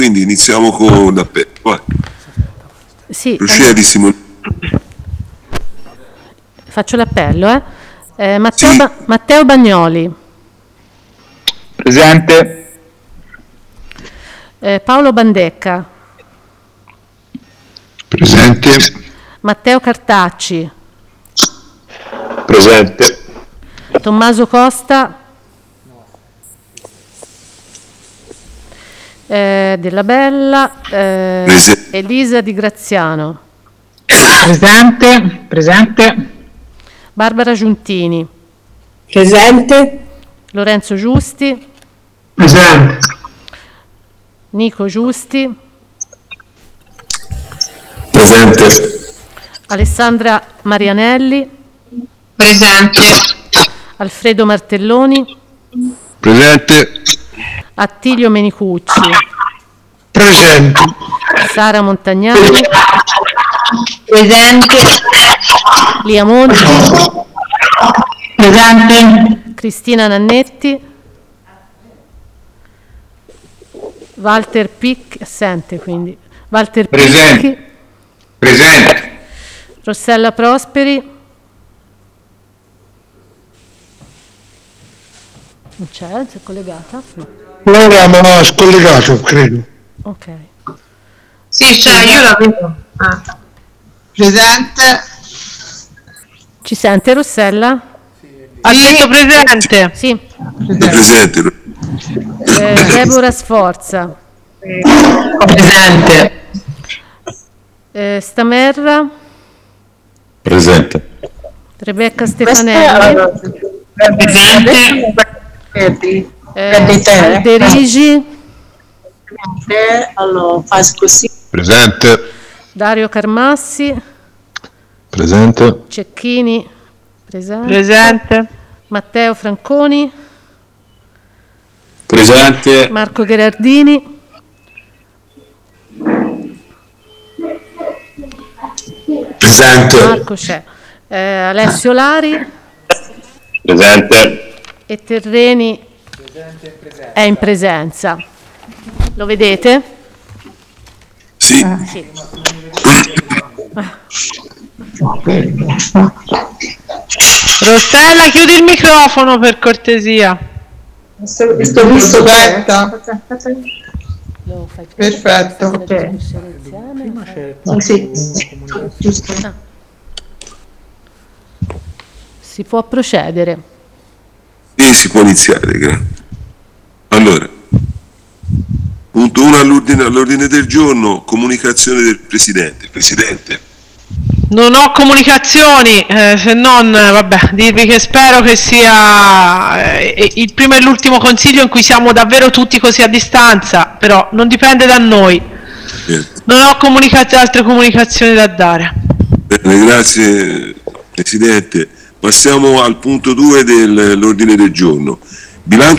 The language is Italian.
quindi iniziamo con l'appello. Vai. Sì, Procedi, Simone. faccio l'appello. Sì. Matteo Bagnoli, Presente. Paolo Bandecca, Presente. Matteo Cartacci, Presente. Tommaso Costa, Della Bella, Elisa Di Graziano, Presente. Barbara Giuntini, Presente. Lorenzo Giusti, Presente. Nico Giusti, Presente. Alessandra Marianelli, Presente. Alfredo Martelloni, Presente. Attilio Menicucci, Presente. Sara Montagnani, Presente. Lia Monti, Presente. Cristina Nannetti, Walter Picchi, assente quindi, Walter Presente. Picchi, Presente. Rossella Prosperi, non c'è, si è collegata? No. Laura mi ha scollegato, credo. Ok. Sì, c'è, io la vedo. Presente. Ci sente Rossella? Ha detto presente. Sì. È presente. Deborah Sforza, Presente. Stamerra, Presente. Rebecca Stefanelli, Presente. Alderigi, Allora, fai così. Presente. Dario Carmassi, Presente. Cecchini, presente. Presente. Matteo Franconi, Presente. Marco Gherardini, Presente. Marco c'è, Alessio Lari Presente. e Terreni è in presenza. Lo vedete? Sì. Sì. Rossella, chiudi il microfono per cortesia. Sto visto aspetta. Lo fai Perfetto. ok. Sì, giusto. Si può procedere. Sì, si può iniziare, grazie. Allora, punto 1 all'ordine del giorno, comunicazione del Presidente. Presidente. Non ho comunicazioni, se non, vabbè, dirvi che spero che sia il primo e l'ultimo consiglio in cui siamo davvero tutti così a distanza, però non dipende da noi. Non ho altre comunicazioni da dare. Bene, grazie Presidente. Passiamo al punto 2 dell'ordine del giorno. Bilancio